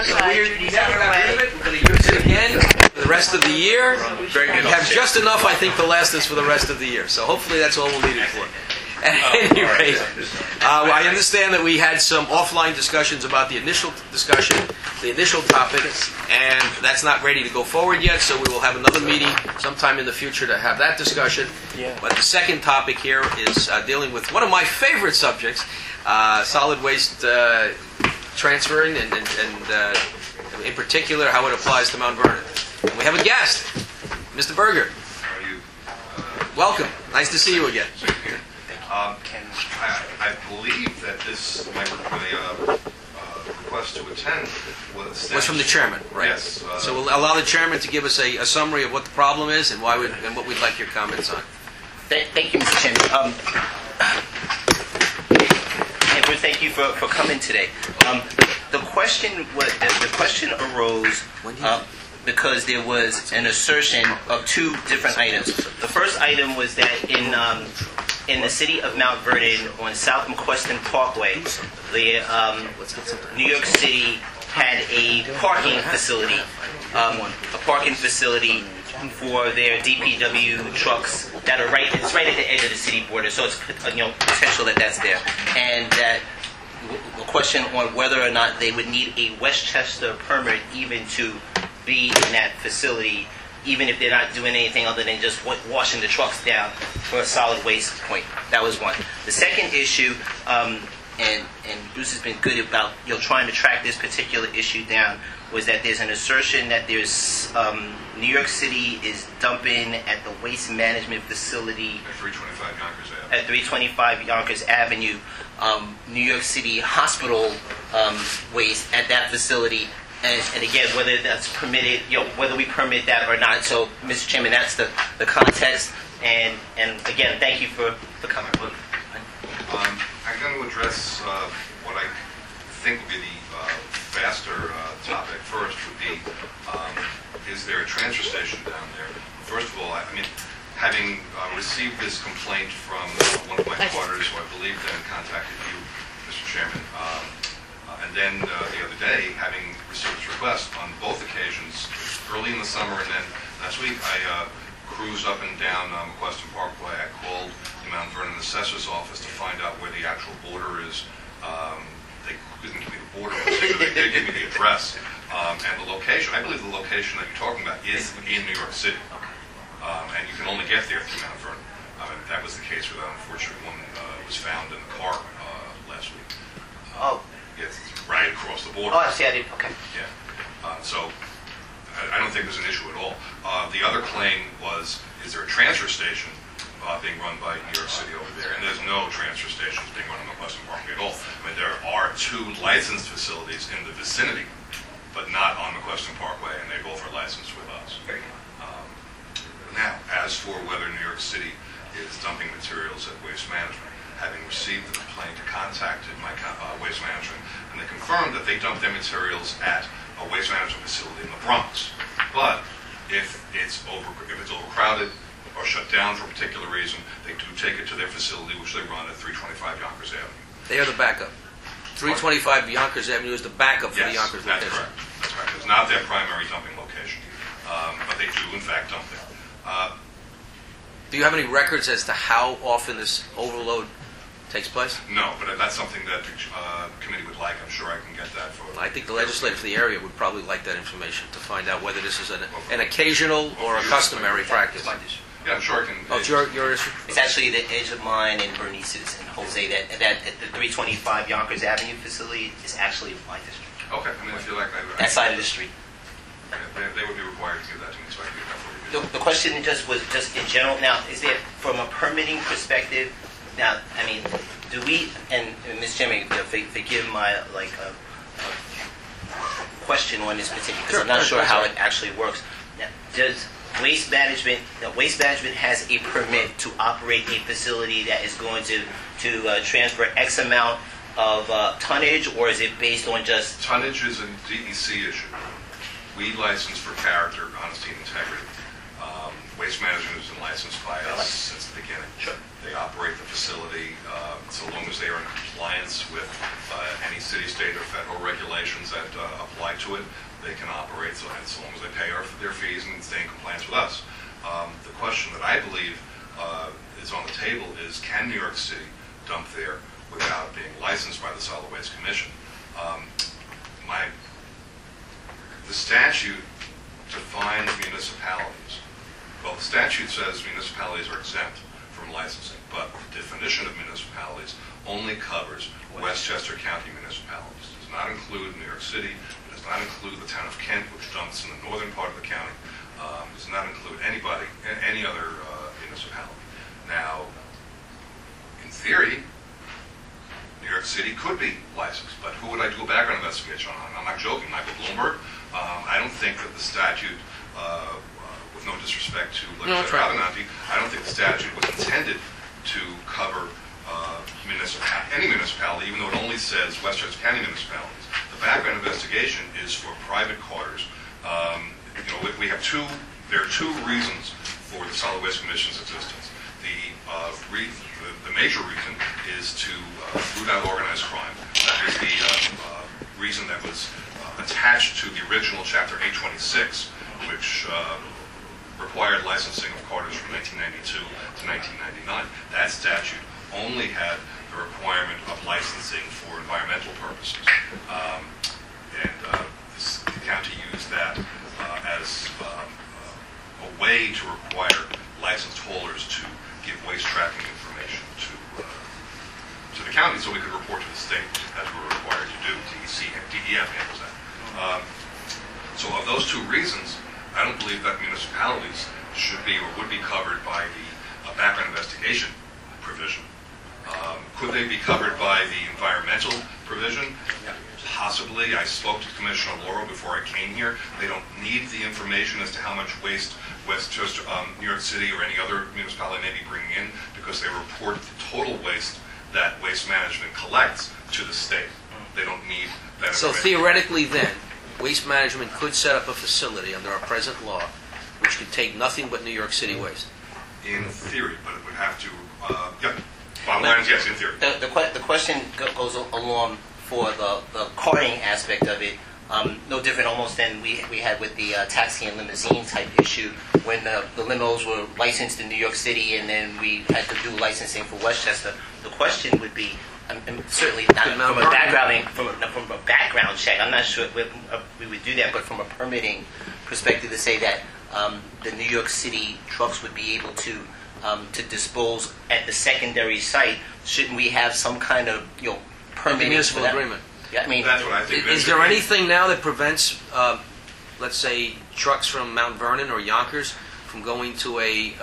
We never got rid of it. We're going to use it again for the rest of the year. Very good. We have just enough, I think, to last us for the rest of the year. So hopefully that's all we'll need it for. At any rate, I understand that we had some offline discussions about the initial discussion, the initial topic, and that's not ready to go forward yet, so we will have another meeting sometime in the future to have that discussion. Yeah. But the second topic here is dealing with one of my favorite subjects, solid waste transferring, and in particular how it applies to Mount Vernon. And we have a guest, Mr. Berger. How are you? Welcome. Nice to see you again. I believe that this request to attend was from the chairman, right? Yes. So we'll allow the chairman to give us a summary of what the problem is and why and what we'd like your comments on. Thank you, Mr. Chairman. And Bruce, thank you for coming today. The question arose because there was an assertion of two different items. The first item was that in the city of Mount Vernon on South McQuestion Parkway, the New York City had a parking facility, for their DPW trucks that are it's right at the edge of the city border, so it's potential that that's there, and that the question on whether or not they would need a Westchester permit even to be in that facility, even if they're not doing anything other than just washing the trucks down for a solid waste point. That was one. The second issue, and Bruce has been good about trying to track this particular issue down, was that there's an assertion that there's New York City is dumping at the waste management facility at 325 Yonkers Avenue. At 325 Yonkers Avenue, New York City hospital waste at that facility. And again, whether that's permitted, whether we permit that or not. So, Mr. Chairman, that's the context. And again, thank you for coming. I'm going to address what I think would be the faster topic first. Would be, is there a transfer station down there? First of all, I mean, having received this complaint from one of my quarters, who I believe then contacted you, Mr. Chairman. And then the other day, having received this request on both occasions, early in the summer and then last week, I cruised up and down McQuestion Parkway. I called the Mount Vernon Assessor's Office to find out where the actual border is. They couldn't give me the border, but they did give me the address and the location. I believe the location that you're talking about is in New York City. And you can only get there through Mount Vernon. That was the case where that unfortunate woman was found in the car last week. Yes, it's right across the border. Oh, I see. I did. Okay. Yeah. So I don't think there's an issue at all. The other claim was, is there a transfer station being run by New York City over there? And there's no transfer stations being run on McQuestion Parkway at all. I mean, there are two licensed facilities in the vicinity, but not on McQuestion Parkway, and they both are licensed with us. Now, as for whether New York City is dumping materials at Waste Management, having received the complaint, contacted my Waste Management, and they confirmed that they dump their materials at a waste management facility in the Bronx. But if it's overcrowded or shut down for a particular reason, they do take it to their facility, which they run at 325 Yonkers Avenue. They are the backup. 325 Yonkers Avenue is the backup for the Yonkers location. That's correct. That's correct. It's not their primary dumping location, but they do in fact dump there. Do you have any records as to how often this overload takes place? No, but that's something that the committee would like. I'm sure I can get that for. I think the legislature for the area would probably like that information to find out whether this is an occasional or a customary practice. Yeah, I'm sure I can. Oh, it's your issue? It's actually the edge of mine and Bernice's and Jose that the 325 Yonkers Avenue facility is actually my district. Okay, I mean, I feel like that side of the street. They would be required to give that to me, so I can get that for you. The question was just in general. Now, is there, from a permitting perspective, now, I mean, do we, and Ms. Chairman, forgive my, question on this particular, because I'm not sure how it actually works. Now, does Waste Management has a permit to operate a facility that is going to transfer X amount of tonnage, or is it based on just... Tonnage is a DEC issue. We license for character, honesty, and integrity. Waste Management has been licensed by us since the beginning. Sure. They operate the facility so long as they are in compliance with any city, state, or federal regulations that apply to it. They can operate so long as they pay their fees and stay in compliance with us. The question that I believe is on the table is, can New York City dump there without being licensed by the Solid Waste Commission? The statute defines municipalities. Well, the statute says municipalities are exempt from licensing, but the definition of municipalities only covers Westchester County municipalities. It does not include New York City. It does not include the town of Kent, which dumps in the northern part of the county. It does not include any other municipality. Now, in theory, New York City could be licensed, but who would I do a background investigation on? I'm not joking. Michael Bloomberg. I don't think that the statute, with no disrespect to Legislator Avenatti, I don't think the statute was intended to cover any municipality, even though it only says Westchester County municipalities. The background investigation is for private quarters. There are two reasons for the Solid Waste Commission's existence. The major reason is to root out organized crime. That is the reason that was attached to the original Chapter 826, which required licensing of quarters from 1992 to 1999. That statute only had the requirement of licensing for environmental purposes. The county used that as a way to require licensed haulers to give waste tracking information to the county so we could report to the state, as we're required to do. DEF handles that. So of those two reasons, I don't believe that municipalities should be or would be covered by the background investigation provision. Could they be covered by the environmental provision? Possibly. I spoke to Commissioner Lauro before I came here. They don't need the information as to how much waste Westchester, New York City, or any other municipality may be bringing in, because they report the total waste that Waste Management collects to the state. They don't need that So information. theoretically then, Waste Management could set up a facility under our present law which could take nothing but New York City waste. In theory, but it would have to, bottom line is yes, in theory. The question goes along for the carting aspect of it. No different almost than we had with the taxi and limousine type issue when the limos were licensed in New York City and then we had to do licensing for Westchester. The question would be, certainly not from a background check, I'm not sure we would do that, but from a permitting perspective to say that the New York City trucks would be able to dispose at the secondary site, shouldn't we have some kind of permitting Municipal for that? agreement. Yeah, I mean, That's what I think. Is there anything now that prevents, let's say, trucks from Mount Vernon or Yonkers from going to a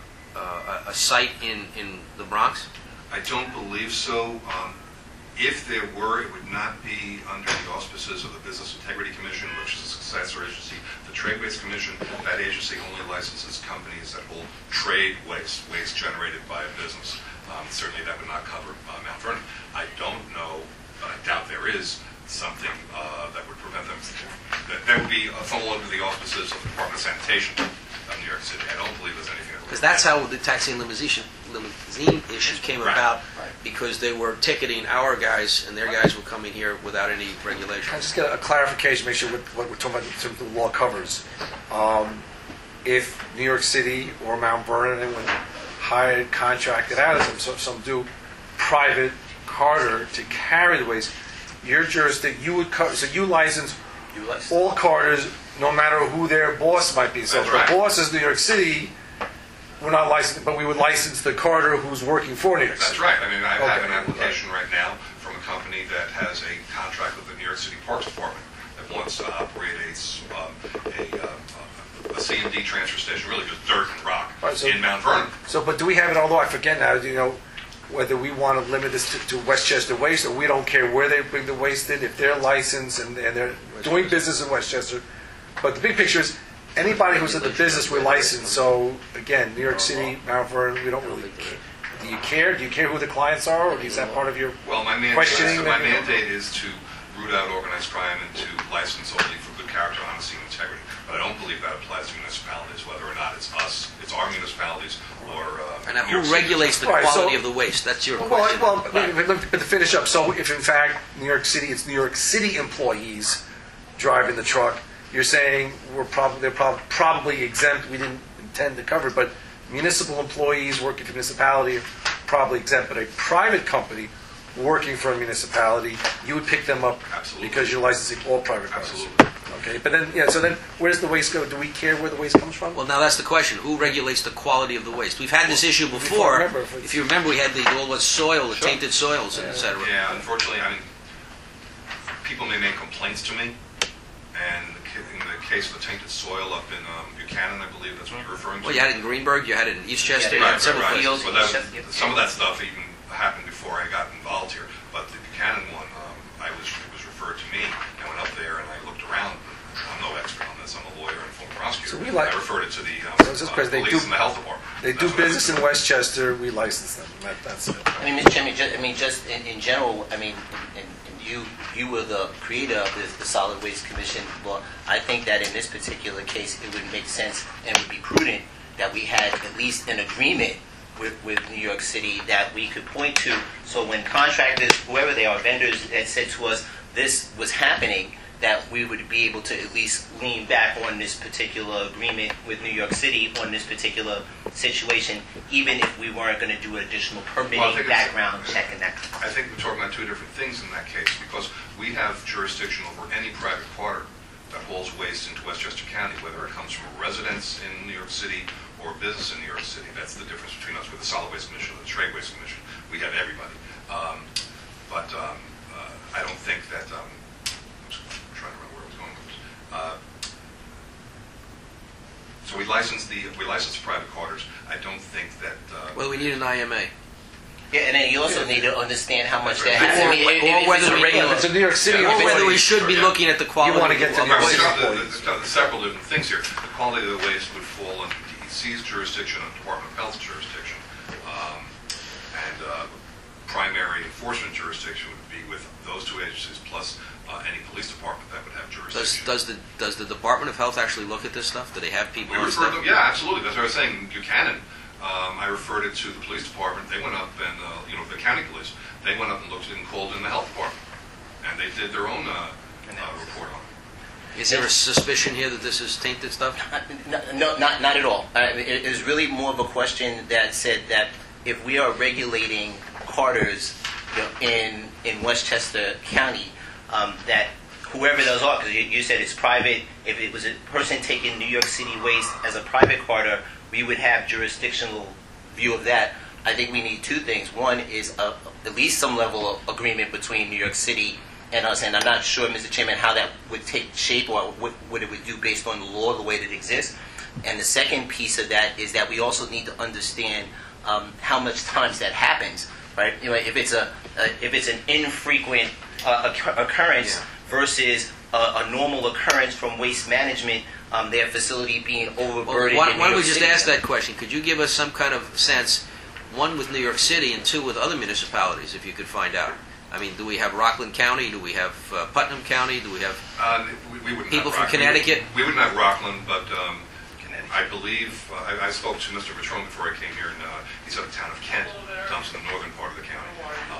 site in the Bronx? I don't believe so. If there were, it would not be under the auspices of the Business Integrity Commission, which is a successor agency. The Trade Waste Commission, that agency only licenses companies that hold trade waste generated by a business. Certainly that would not cover Mount Vernon. I don't know, but I doubt there is something that would prevent them. That would be fall under the auspices of the Department of Sanitation of New York City. I don't believe there's anything. Because that's how the taxi and limousine issue came about, because they were ticketing our guys, and their guys were coming here without any regulation. Can I just get a clarification, make sure what we're talking about in terms of the law covers? If New York City or Mount Vernon would hired, contracted out as some do private carter to carry the waste, your jurisdiction, you would cover, so you license all carters, no matter who their boss might be. So if the boss is New York City, we're not licensed, but we would license the carter who's working for New York City. That's right. I mean, I have an application right now from a company that has a contract with the New York City Parks Department that wants to operate a C&D transfer station, really just dirt and rock, in Mount Vernon. So, but do we have it, although I forget now, do you know whether we want to limit this to Westchester Waste, or we don't care where they bring the waste in, if they're licensed and they're doing business in Westchester. But the big picture is, anybody who's in the business, we're licensed. So, again, New York City, Mount Vernon, we don't really care. Do you care? Do you care who the clients are, or is that part of your questioning? My mandate is to root out organized crime and to license only for good character, honesty, and integrity. But I don't believe that applies to municipalities, whether or not it's And now, New York who City. regulates the Right, so- quality of the waste? That's your question. But to finish up, so if in fact New York City, it's New York City employees driving the truck, you're saying they're probably exempt. We didn't intend to cover it, but municipal employees working for municipality are probably exempt. But a private company working for a municipality, you would pick them up Absolutely. because you're licensing all private cars. Absolutely. Okay, but then so then where does the waste go? Do we care where the waste comes from? Well, now that's the question. Who regulates the quality of the waste? We've had this issue before. If you remember, we had all the soil, the tainted soils, and et cetera. Yeah, unfortunately, I mean, people may make complaints to me, and in the case of the tainted soil up in Buchanan, I believe that's what you're referring to. Well, you had it in Greenberg, you had it in Eastchester, you Yeah, had several right. places. But some of that stuff even happened before I got involved here. But the Buchanan one, it was referred to me. I went up there and I looked around. I'm no expert on this. I'm a lawyer and former prosecutor. So I referred it to the it's just because police and the health department. They do That's what I business in referred Westchester. We license them. That's it. I mean, Mr. Chairman, just in general, I mean, and you were the creator of the Solid Waste Commission. Well, I think that in this particular case, it would make sense and would be prudent that we had at least an agreement with New York City that we could point to. So when contractors, whoever they are, vendors that said to us this was happening, that we would be able to at least lean back on this particular agreement with New York City on this particular situation, even if we weren't going to do an additional permitting, Well, I think it's- background check, and that. I think we're talking about two different things in that case, because we have jurisdiction over any private quarter that hauls waste into Westchester County, whether it comes from a residence in New York City or a business in New York City. That's the difference between us with the Solid Waste Commission and the Trade Waste Commission. We have everybody. But I don't think that, I'm trying to remember where I was going with this. So we license the private quarters. I don't think that, Well, we need an IMA. Yeah, and then you also need to understand how much that Or- has. I mean, if whether it's a we- regular. If it's a New York City, Yeah, Or employee, whether we should be Yeah. looking at the quality You wanna get to of New the York waste. City. There's several different things here. The quality of the waste would fall under DEC's jurisdiction and Department of Health's jurisdiction. And primary enforcement jurisdiction would be with those two agencies plus any police department that would have jurisdiction. Does the Department of Health actually look at this stuff? Do they have people We on referred staff? them, yeah, absolutely. That's what I was saying. Buchanan, I referred it to the police department. They went up and, the county police, they went up and looked at it and called in the health department. And they did their own report on it. Is there a suspicion here that this is tainted stuff? No, not at all. It is really more of a question that said that if we are regulating carters in Westchester County, that whoever those are, because you said it's private, if it was a person taking New York City waste as a private carter, we would have jurisdictional view of that. I think we need two things. One is at least some level of agreement between New York City and us, and I'm not sure, Mr. Chairman, how that would take shape or what it would do based on the law, the way that it exists. And the second piece of that is that we also need to understand how much times that happens, right? If it's an infrequent occurrence versus a normal occurrence from waste management, their facility being overburdened. Why in New don't we York just City. ask that question? Could you give us some kind of sense, one with New York City and two with other municipalities, if you could find out? I mean, do we have Rockland County? Do we have Putnam County? Do we have... We wouldn't People have from Rockland. Connecticut? We wouldn't have Rockland, but I believe, I spoke to Mr. Petrone before I came here, and he's out of the town of Kent, dumps in the northern part of the county.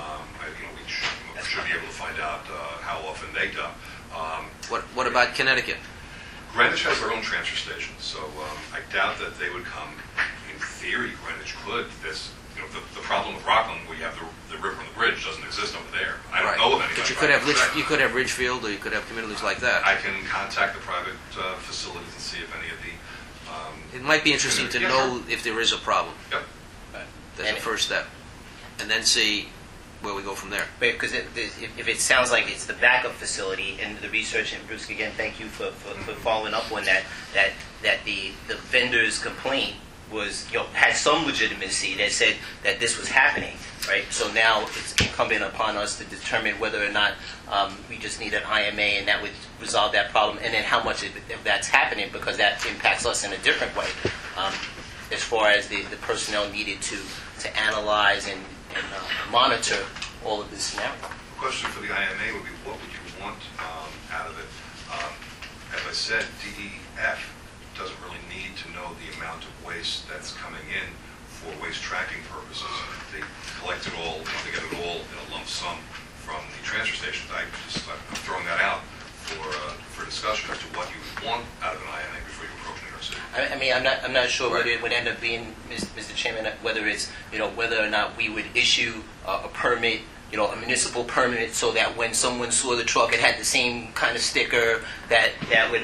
We should be able to find out how often they dump. What about Connecticut? Greenwich has their own transfer station, so I doubt that they would come. In theory, Greenwich could. The problem with Rockland, where you have the river and the bridge, doesn't exist over there. I don't know of anybody. But you could have Ridgefield, or you could have communities like that. I can contact the private facilities and see if any of the. It might be interesting to Yeah, know if there is a problem. Yep. That's the first step. And then see where we go from there. Because if it sounds like it's the backup facility, and the research, and Bruce, again, thank you for following up on that the vendor's complaint was, had some legitimacy that said that this was happening, right? So now it's incumbent upon us to determine whether or not we just need an IMA, and that would resolve that problem, and then how much of that's happening, because that impacts us in a different way, as far as the personnel needed to analyze and monitor all of this now. The question for the IMA would be, what would you want out of it? As I said, DEF doesn't really need to know the amount of waste that's coming in for waste tracking purposes. They collect it all, they get it all in a lump sum from the transfer stations. I'm throwing that out for discussion as to what you would want out of an IMA before you approach New York City. I mean, I'm not sure whether it would end up being, Mr. Chairman, whether it's, whether or not we would issue a permit, a municipal permit, so that when someone saw the truck, it had the same kind of sticker that would.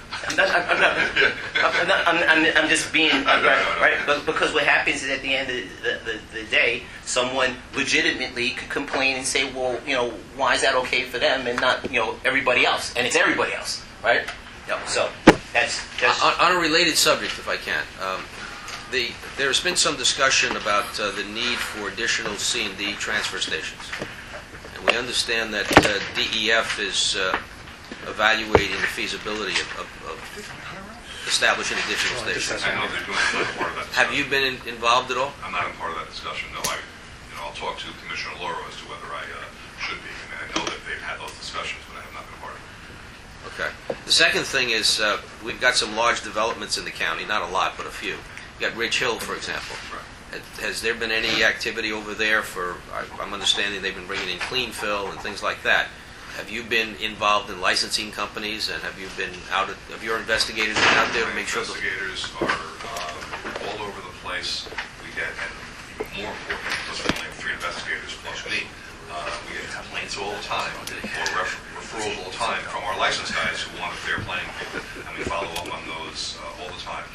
I'm just being right. But because what happens is, at the end of the day, someone legitimately could complain and say, well, why is that okay for them and not everybody else? And it's everybody else, right? So that's on a related subject, if I can. There's been some discussion about the need for additional C&D transfer stations. And we understand that DEF is evaluating the feasibility of establishing additional stations. I know they're doing part of that discussion. Have you been involved at all? I'm not in part of that discussion, no. I'll talk to Commissioner Lauro as to whether I should be. I mean, I know that they've had those discussions, but I have not been part of it. Okay. The second thing is we've got some large developments in the county, not a lot, but a few. You've got Ridge Hill, for example. Right. Has there been any activity over there for, I'm understanding they've been bringing in clean fill and things like that. Have you been involved in licensing companies, and have your investigators been out there to make sure? Investigators are all over the place. We get, and even more important, because we only have 3 investigators plus me, we get complaints all the time, or referrals all the time from our license guys who want a fair playing field, and we follow up on those all the time.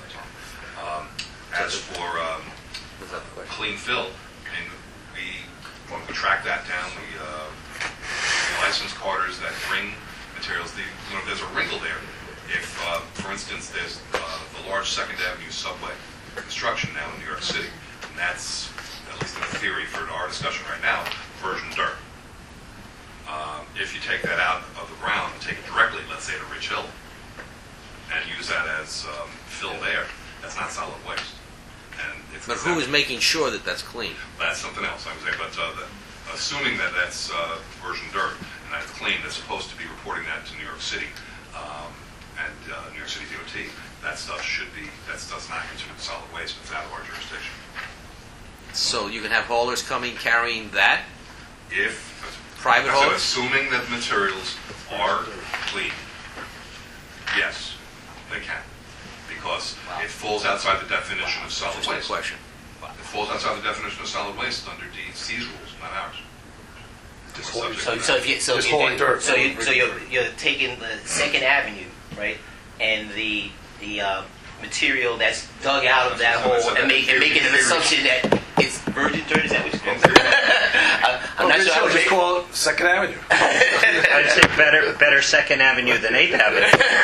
As for clean fill, I mean, when we track that down, the license carters that bring materials, there's a wrinkle there. If, for instance, there's the large 2nd Avenue subway construction now in New York City, and that's, at least in theory for our discussion right now, virgin dirt. If you take that out of the ground and take it directly, let's say to Ridge Hill, and use that as fill there, that's not solid waste. And But who is making sure that that's clean? That's something else, I would say. But assuming that that's virgin dirt and that's clean, that's supposed to be reporting that to New York City and New York City DOT. That stuff's not considered solid waste. It's out of our jurisdiction. So you can have haulers coming carrying that? If Private haulers? Assuming that materials are clean, yes, they can. Because it falls outside the definition of solid waste. Question. It falls outside the definition of solid waste under DEC's rules, not ours. So you're taking the 2nd Avenue, right, and the material that's dug out of that hole and making an assumption that it's virgin dirt. Is that what you're calling it? I'm not sure. I'll just call it 2nd Avenue. I'd say better 2nd Avenue than 8th Avenue.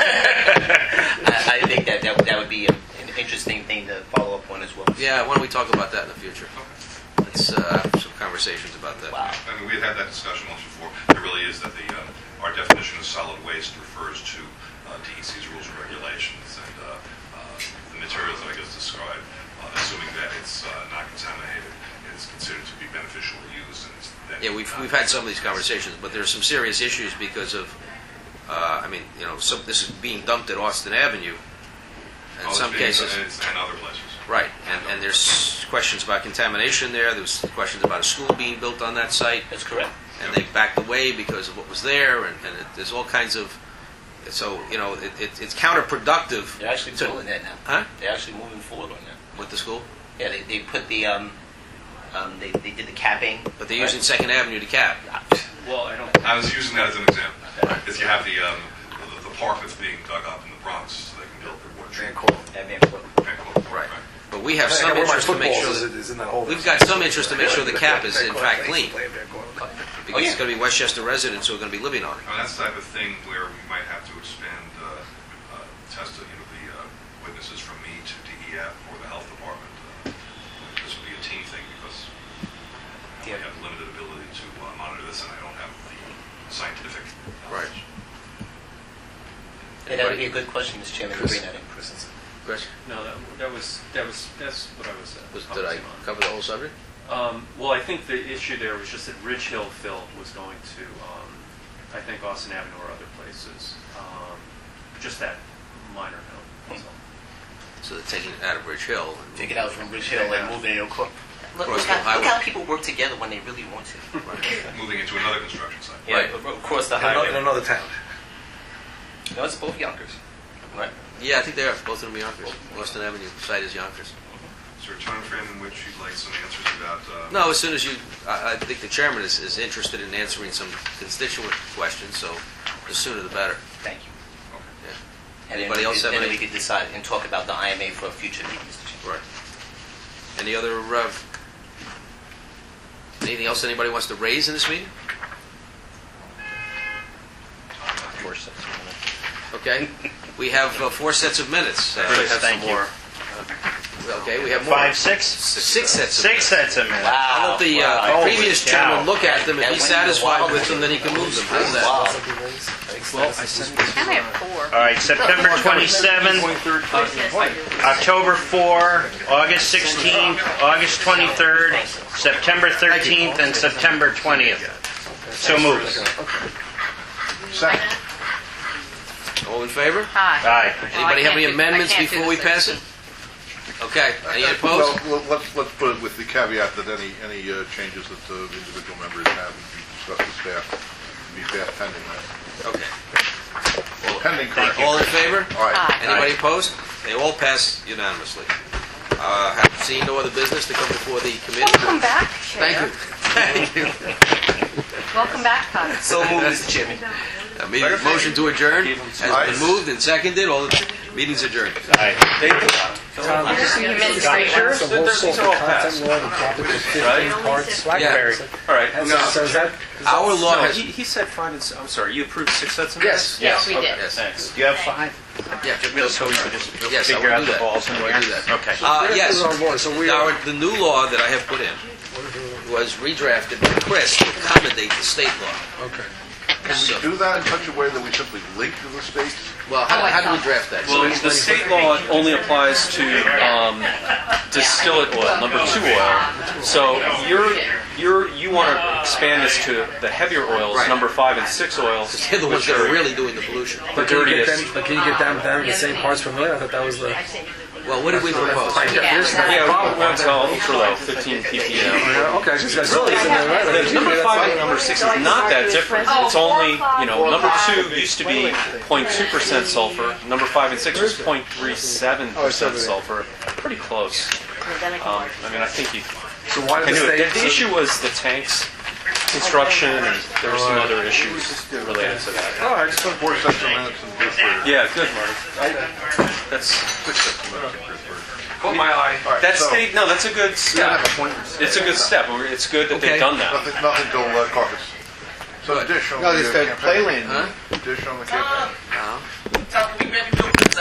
I think that would be an interesting thing to follow up on as well. Yeah, why don't we talk about that in the future? Let's have some conversations about that. Wow. I mean, we had that discussion once before. It really is that our definition of solid waste refers to DEC's rules and regulations, and the materials that I just described, assuming that it's not contaminated, is considered to be beneficially used. Yeah, we've had some of these conversations, but there are some serious issues because of, this is being dumped at Austin Avenue. In some cases, and other places. Right, and there's questions about contamination there. There's questions about a school being built on that site. That's correct. And they backed away because of what was there, and there's all kinds of. So it's counterproductive. They're actually doing that now. Huh? They're actually moving forward on that. With the school? Yeah, they put the they did the capping. But they're using 2nd Avenue to cap. Well, I was using that as an example. If you have the park that's being dug up in the Bronx, so they can build their water treatment. Right. But we have some interest to make sure we've got some interest to make sure the cap is in fact clean, because it's going to be Westchester residents who are going to be living on it. And that's the type of thing where we might have to expand test the witnesses from me to DEF or the health department. This would be a team thing because we have limited ability to monitor this, and I don't have the scientific knowledge. Right. And that would be a good question, Mr. Chairman, to bring that in. Chris? No, that's what I was. Did I cover the whole subject? Well, I think the issue there was just that Ridge Hill fill was going to, I think, Austin Avenue or other places. Just that minor note. That's all. So they're taking it out of Ridge Hill. Take it out from Ridge Hill and move it in across. Look Crossville how Highway. people work together when they really want to. Moving into another construction site. Yeah, across the highway. In another town. No, it's both Yonkers. Right. Yeah, I think they are. Both of them are Yonkers. Austin Avenue site is Yonkers. Is there a time frame in which you'd like some answers about? No, as soon as you, I think the chairman is interested in answering some constituent questions, so the sooner the better. Thank you. Yeah. And Anybody then else have then any- we could decide and talk about the IMA for a future meeting, Mr. Chairman. Right. Any other, anything else anybody wants to raise in this meeting? Okay. We have 4 sets of minutes. Bruce, Have thank some you. more. Okay, we have more. 5, 6? 6 sets of 6 minutes. sets of minutes. I'll let the Wow. previous Holy chairman cow. look at them. If That he's went satisfied wild. with them, then he can move them. How's that? Wow. I only have 4. All right, September 27th, October 4, August 16th, August 23rd, September 13th, and September 20th. So moved. Second. All in favor? Aye. Aye. Anybody have any I amendments can't do before we the pass it? Okay. Any opposed? Well, let's put it with the caveat that any changes that the individual members have would be discussed with staff, be staff pending that. Okay. Pending correction. All in favor? All right. Aye. Anybody opposed? They all pass unanimously. Have seen no other business to come before the committee? Welcome back, Thank you. Chair. Thank you. Welcome back, Todd. So moved, Mr. Chairman. Motion to adjourn has been moved and seconded. All the meetings adjourned. Aye. The administrator. These are all passed. Yeah. All right. Our law No, has. he said 5 and 6. I'm sorry, you approved 6 sets of minutes? Yes. Yes, we did. Yes. Thanks. Do you have 5? Yeah. So we can just Yes, I figure will out do the that. balls in I the will air? do that. Okay. Yes. So we The new law that I have put in was redrafted by Chris to accommodate the state law. Okay. Can we do that in such a way that we simply link to the states? Well, how do we draft that? Well, the state law only applies to distillate oil, number 2 oil. So you want to expand this to the heavier oils, Right. number 5 and 6 oils. They're the ones that are really doing the pollution. the dirtiest. Can you get down to the same parts per million? I thought that was the Well, what did we propose? definition. Yeah, well, tell for low, 15 ppm. Okay, I just got Really, the number 5 and number 6 is not that different. It's only, number 2 used to be 0.2% sulfur. Number 5 and 6 was 0.37% sulfur. Pretty close. I think you So why can did do the it. state? The issue was the tanks construction, and there were some other issues related to that. Oh, I just put 4 sets of minutes and good for Yeah, good, Marty. That's 6 sets of minutes and good for Caught my eye. that's that's a good step. It's a good step. It's good that Okay. they've done that. Nothing till caucus. So the dish on the campaign. Huh? Dish on the campaign.